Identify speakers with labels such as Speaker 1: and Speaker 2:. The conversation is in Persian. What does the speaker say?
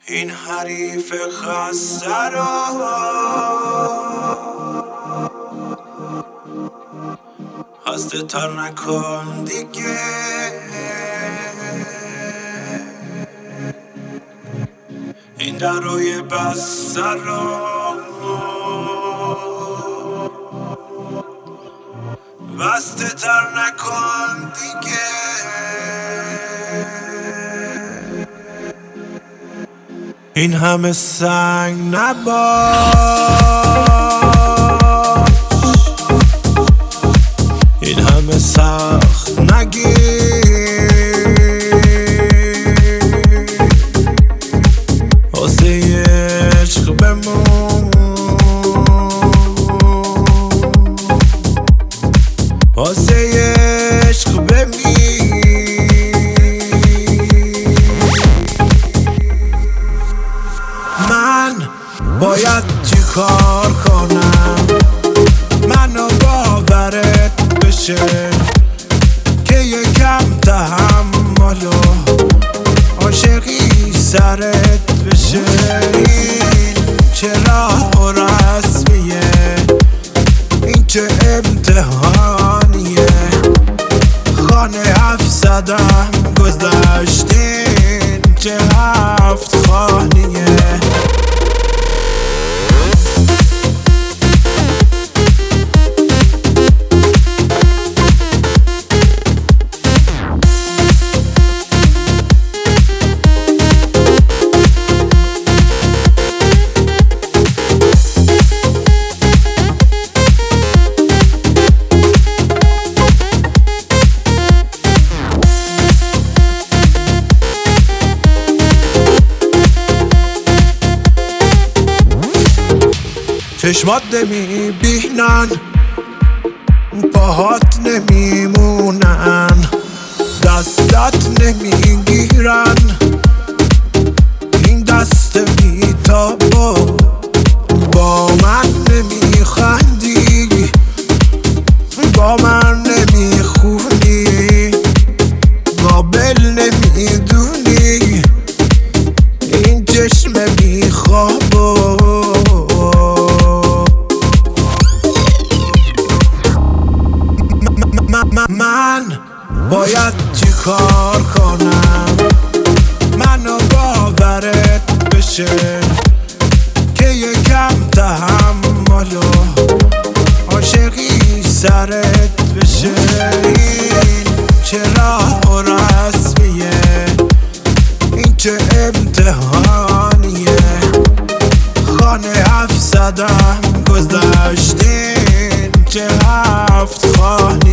Speaker 1: این حریف خسته را خسته تر نکن دیگه. این درای بسته را بسته تر نکن دیگه. این همه سنگ نباش، این همه سخت نگیر، واسه عشق بمون، واسه عشق بمیر. من باید چی کار کنم منو باورت بشه که یکم تحمل و عاشقی سرت بشه. این چه راه و رسمیه، این چه امتحانیه، خانه 700 گذشتین چه 7 خانیه. چشمات نمیبینن، پاهات نمیمونن، دستت نمیگیرن، این دست بیتابا با من نمیخندی، با من نمیخونی، قابل نمیدونی، این چشم بیخوابا. من باید چی کار کنم منو باورت بشه که یکم تحمل و عاشقی سرت بشه. این چه راه و رسمیه، این چه امتحانیه، خانه 700 گذشتین چه 7 خانیه.